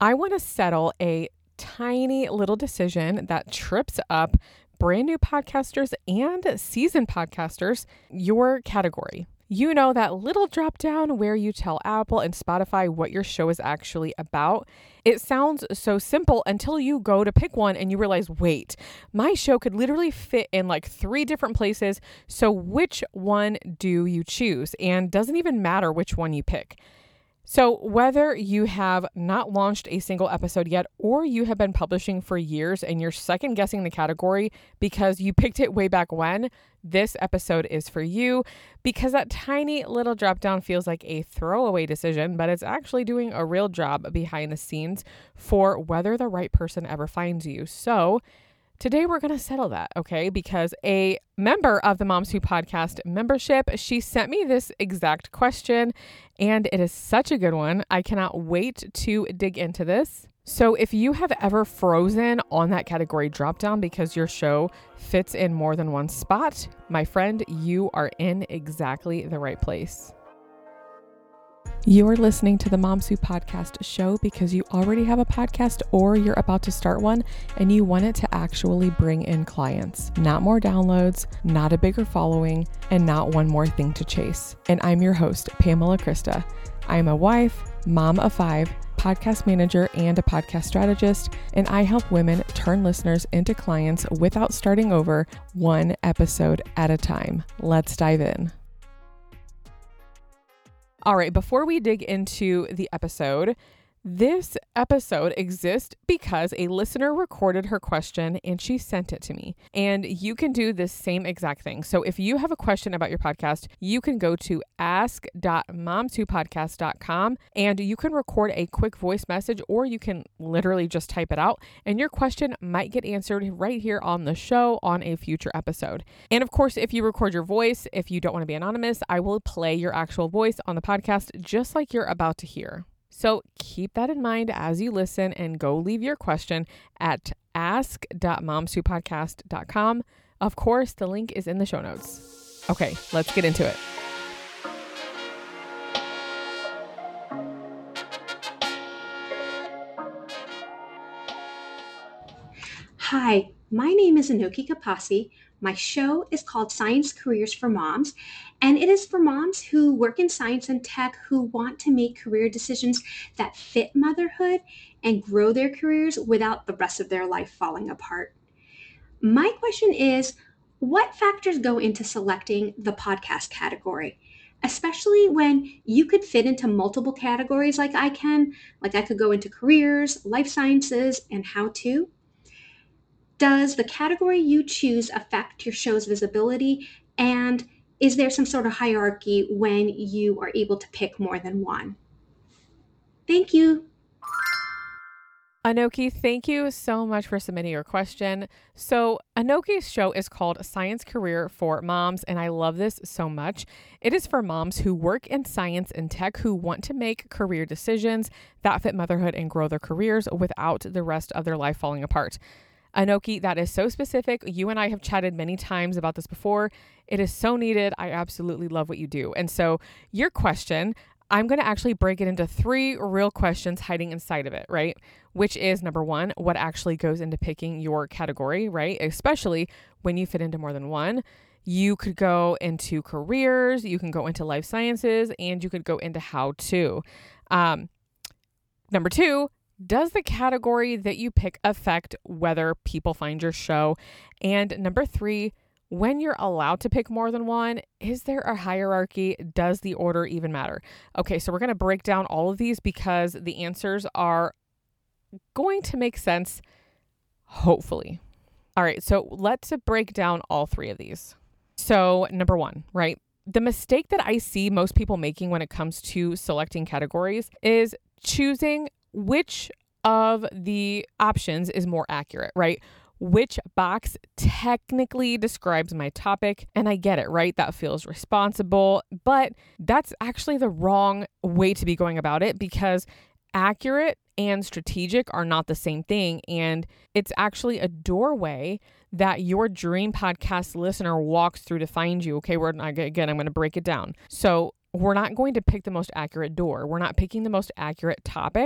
I want to settle a tiny little decision that trips up brand new podcasters and seasoned podcasters, your category. You know, that little drop down where you tell Apple and Spotify what your show is actually about. It sounds so simple until you go to pick one and you realize, wait, my show could literally fit in like 3 different places. So which one do you choose? And doesn't even matter which one you pick. So whether you have not launched a single episode yet, or you have been publishing for years and you're second guessing the category because you picked it way back when, this episode is for you, because that tiny little drop down feels like a throwaway decision, but it's actually doing a real job behind the scenes for whether the right person ever finds you. So today we're going to settle that, okay? Because a member of the Moms Who Podcast membership, she sent me this exact question, and it is such a good one. I cannot wait to dig into this. So if you have ever frozen on that category dropdown because your show fits in more than one spot, my friend, you are in exactly the right place. You're listening to the Moms Who Podcast show because you already have a podcast or you're about to start one and you want it to actually bring in clients, not more downloads, not a bigger following, and not one more thing to chase. And I'm your host, Pamela Krista. I'm a wife, mom of 5, podcast manager, and a podcast strategist, and I help women turn listeners into clients without starting over, one episode at a time. Let's dive in. All right, before we dig into the episode, this episode exists because a listener recorded her question and she sent it to me. And you can do this same exact thing. So if you have a question about your podcast, you can go to ask.momswhopodcast.com and you can record a quick voice message, or you can literally just type it out and your question might get answered right here on the show on a future episode. And of course, if you record your voice, if you don't want to be anonymous, I will play your actual voice on the podcast just like you're about to hear. So keep that in mind as you listen and go leave your question at ask.momswhopodcast.com. Of course, the link is in the show notes. Okay, let's get into it. Hi, my name is Anoki Kapasi. My show is called Science Careers for Moms, and it is for moms who work in science and tech who want to make career decisions that fit motherhood and grow their careers without the rest of their life falling apart. My question is, what factors go into selecting the podcast category? Especially when you could fit into multiple categories like I can, like I could go into careers, life sciences, and how to. Does the category you choose affect your show's visibility? And is there some sort of hierarchy when you are able to pick more than one? Thank you. Anoki, thank you so much for submitting your question. So Anoki's show is called Science Career for Moms, and I love this so much. It is for moms who work in science and tech who want to make career decisions that fit motherhood and grow their careers without the rest of their life falling apart. Anoki, that is so specific. You and I have chatted many times about this before. It is so needed. I absolutely love what you do. And so your question, I'm going to actually break it into 3 real questions hiding inside of it, right? Which is number 1, what actually goes into picking your category, right? Especially when you fit into more than one. You could go into careers, you can go into life sciences, and you could go into how to. Number 2, does the category that you pick affect whether people find your show? And number 3, when you're allowed to pick more than one, is there a hierarchy? Does the order even matter? Okay, so we're going to break down all of these because the answers are going to make sense, hopefully. All right, so let's break down all 3 of these. So number 1, right? The mistake that I see most people making when it comes to selecting categories is choosing which of the options is more accurate, right? Which box technically describes my topic? And I get it, right? That feels responsible, but that's actually the wrong way to be going about it because accurate and strategic are not the same thing. And it's actually a doorway that your dream podcast listener walks through to find you. Okay, I'm going to break it down. So we're not going to pick the most accurate door. We're not picking the most accurate topic.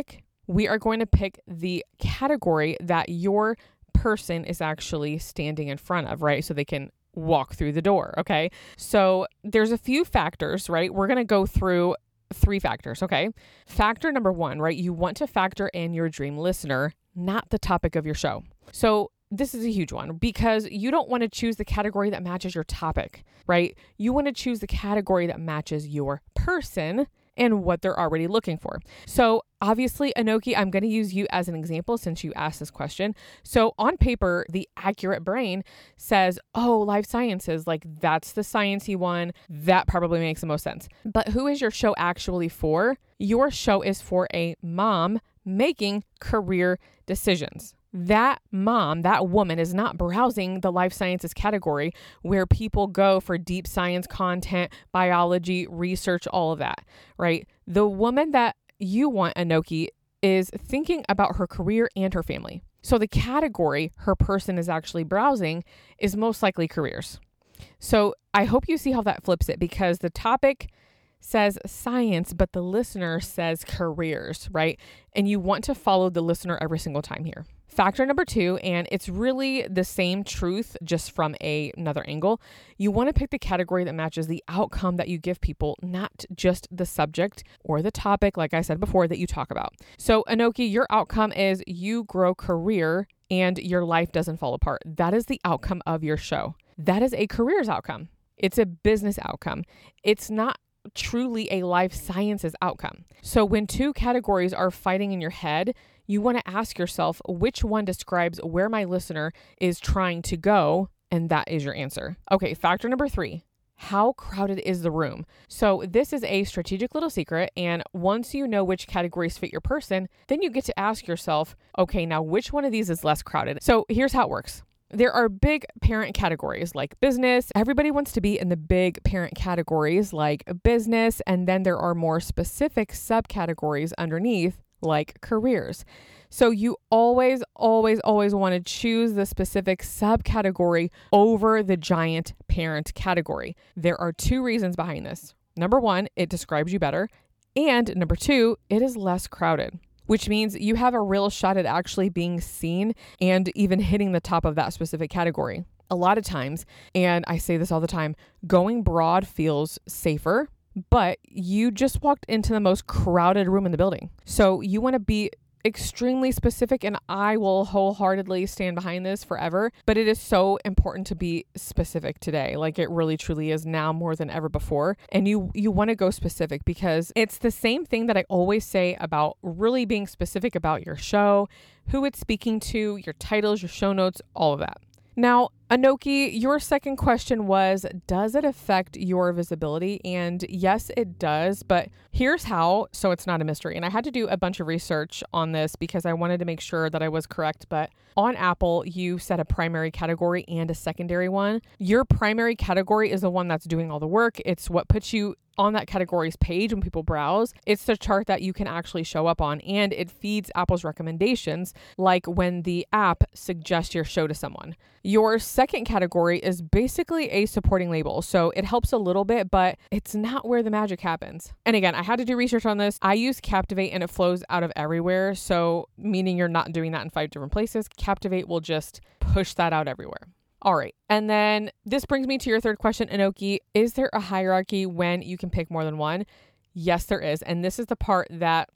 we are going to pick the category that your person is actually standing in front of, right? So they can walk through the door, okay? So there's a few factors, right? We're going to go through 3 factors, okay? Factor number 1, right? You want to factor in your dream listener, not the topic of your show. So this is a huge one because you don't want to choose the category that matches your topic, right? You want to choose the category that matches your person and what they're already looking for. So obviously, Anoki, I'm going to use you as an example since you asked this question. So on paper, the accurate brain says, oh, life sciences, like that's the sciencey one. That probably makes the most sense. But who is your show actually for? Your show is for a mom making career decisions. That mom, that woman is not browsing the life sciences category where people go for deep science content, biology, research, all of that, right? The woman that you want, Anoki, is thinking about her career and her family. So the category her person is actually browsing is most likely careers. So I hope you see how that flips it because the topic says science, but the listener says careers, right? And you want to follow the listener every single time here. Factor number 2, and it's really the same truth, just from another angle. You want to pick the category that matches the outcome that you give people, not just the subject or the topic, like I said before, that you talk about. So Anoki, your outcome is you grow career and your life doesn't fall apart. That is the outcome of your show. That is a careers outcome. It's a business outcome. It's not truly a life sciences outcome. So when 2 categories are fighting in your head, you want to ask yourself which one describes where my listener is trying to go, and that is your answer. Okay, factor number 3. How crowded is the room? So this is a strategic little secret, and once you know which categories fit your person, then you get to ask yourself, okay, now which one of these is less crowded? So here's how it works. There are big parent categories like business. Everybody wants to be in the big parent categories like business. And then there are more specific subcategories underneath like careers. So you always want to choose the specific subcategory over the giant parent category. There are 2 reasons behind this. Number 1, it describes you better. And number 2, it is less crowded, which means you have a real shot at actually being seen and even hitting the top of that specific category. A lot of times, and I say this all the time, going broad feels safer, but you just walked into the most crowded room in the building. So you want to be extremely specific, and I will wholeheartedly stand behind this forever, but it is so important to be specific today. Like it really truly is now more than ever before. And you want to go specific because it's the same thing that I always say about really being specific about your show, who it's speaking to, your titles, your show notes, all of that. Now, Anoki, your second question was, does it affect your visibility? And yes, it does, but here's how, so it's not a mystery. And I had to do a bunch of research on this because I wanted to make sure that I was correct. But on Apple, you set a primary category and a secondary one. Your primary category is the one that's doing all the work. It's what puts you on that category's page when people browse. It's the chart that you can actually show up on, and it feeds Apple's recommendations, like when the app suggests your show to someone. Your second category is basically a supporting label. So it helps a little bit, but it's not where the magic happens. And again, I had to do research on this. I use Captivate and it flows out of everywhere. So meaning you're not doing that in 5 different places. Captivate will just push that out everywhere. All right. And then this brings me to your third question, Anoki. Is there a hierarchy when you can pick more than one? Yes, there is. And this is the part that,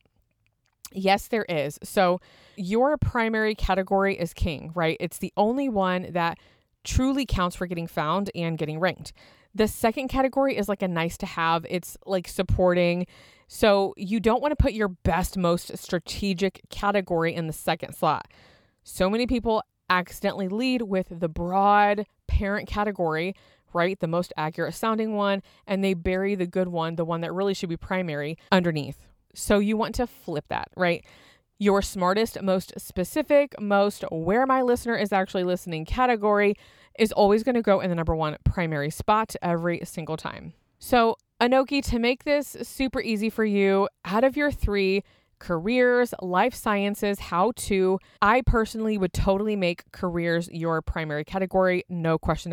yes, there is. So your primary category is king, right? It's the only one that truly counts for getting found and getting ranked. The second category is like a nice to have. It's like supporting. So you don't want to put your best, most strategic category in the second slot. So many people accidentally lead with the broad parent category, right? The most accurate sounding one, and they bury the good one, the one that really should be primary, underneath. So you want to flip that, right? Your smartest, most specific, most where my listener is actually listening category is always going to go in the number 1 primary spot every single time. So Anoki, to make this super easy for you, out of your 3 careers, life sciences, how to, I personally would totally make careers your primary category. No question about it.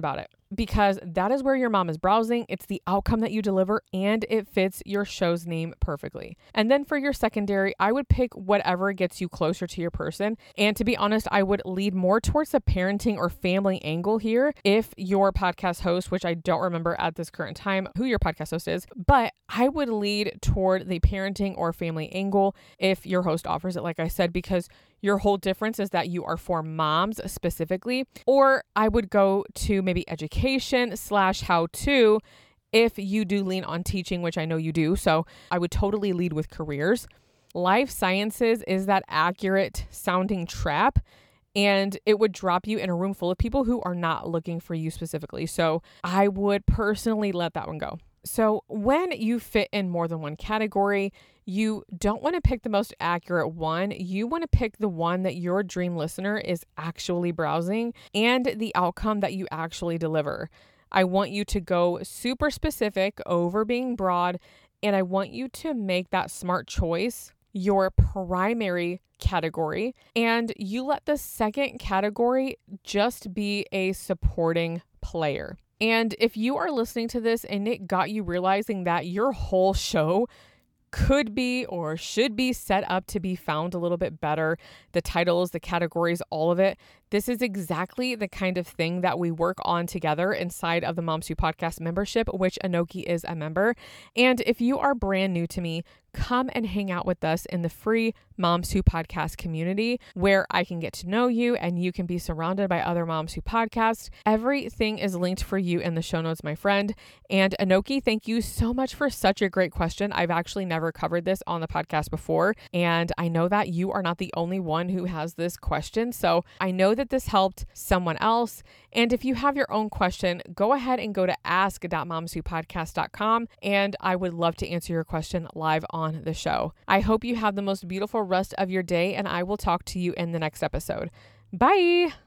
because that is where your mom is browsing. It's the outcome that you deliver and it fits your show's name perfectly. And then for your secondary, I would pick whatever gets you closer to your person. And to be honest, I would lead more towards the parenting or family angle here if your podcast host, which I don't remember at this current time who your podcast host is, but I would lead toward the parenting or family angle if your host offers it, like I said, because your whole difference is that you are for moms specifically. Or I would go to maybe education / how-to if you do lean on teaching, which I know you do. So I would totally lead with careers. Life sciences is that accurate sounding trap, and it would drop you in a room full of people who are not looking for you specifically. So I would personally let that one go. So when you fit in more than one category, you don't want to pick the most accurate one. You want to pick the one that your dream listener is actually browsing and the outcome that you actually deliver. I want you to go super specific over being broad, and I want you to make that smart choice your primary category, and you let the second category just be a supporting player. And if you are listening to this and it got you realizing that your whole show could be or should be set up to be found a little bit better, the titles, the categories, all of it, this is exactly the kind of thing that we work on together inside of the Moms Who Podcast membership, which Anoki is a member. And if you are brand new to me, come and hang out with us in the free Moms Who Podcast community where I can get to know you and you can be surrounded by other moms who podcast. Everything is linked for you in the show notes, my friend. And Anoki, thank you so much for such a great question. I've actually never covered this on the podcast before, and I know that you are not the only one who has this question. So I know that this helped someone else. And if you have your own question, go ahead and go to ask.momswhopodcast.com, and I would love to answer your question live on the show. I hope you have the most beautiful rest of your day, and I will talk to you in the next episode. Bye.